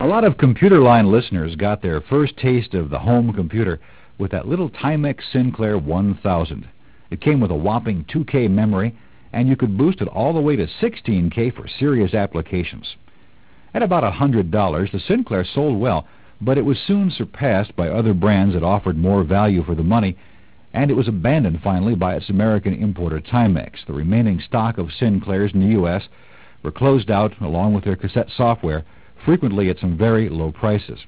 A lot of Computer Line listeners got their first taste of the home computer with that little Timex Sinclair 1000. It came with a whopping 2K memory, and you could boost it all the way to 16K for serious applications. At about $100, the Sinclair sold well, but it was soon surpassed by other brands that offered more value for the money, and it was abandoned finally by its American importer Timex. The remaining stock of Sinclairs in the U.S. were closed out along with their cassette software, frequently at some very low prices.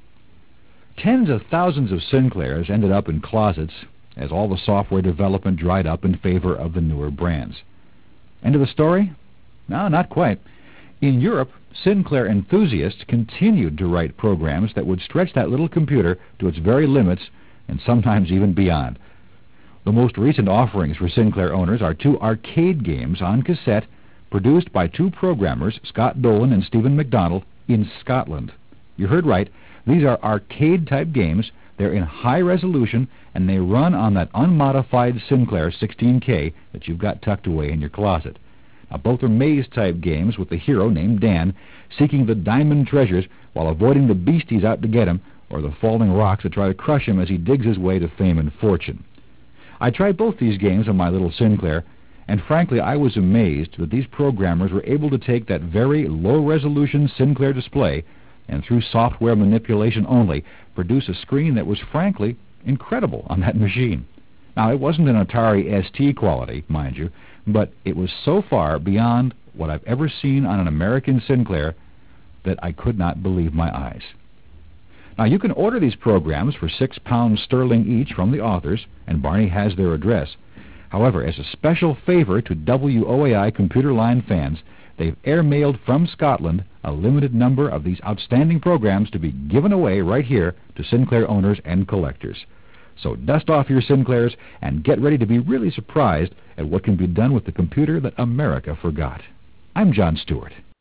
Tens of thousands of Sinclairs ended up in closets as all the software development dried up in favor of the newer brands. End of the story? No, not quite. In Europe, Sinclair enthusiasts continued to write programs that would stretch that little computer to its very limits and sometimes even beyond. The most recent offerings for Sinclair owners are two arcade games on cassette produced by two programmers, Scott Dolan and Stephen McDonald, in Scotland. You heard right. These are arcade-type games. They're in high resolution, and they run on that unmodified Sinclair 16K that you've got tucked away in your closet. Now, both are maze-type games with the hero named Dan seeking the diamond treasures while avoiding the beasties out to get him or the falling rocks that try to crush him as he digs his way to fame and fortune. I tried both these games on my little Sinclair, and frankly I was amazed that these programmers were able to take that very low-resolution Sinclair display and through software manipulation only produce a screen that was frankly incredible on that machine. Now, it wasn't an Atari ST quality, mind you, but it was so far beyond what I've ever seen on an American Sinclair that I could not believe my eyes. Now, you can order these programs for £6 sterling each from the authors, and Barney has their address. However, as a special favor to WOAI Computer Line fans, they've airmailed from Scotland a limited number of these outstanding programs to be given away right here to Sinclair owners and collectors. So dust off your Sinclairs and get ready to be really surprised at what can be done with the computer that America forgot. I'm John Stewart.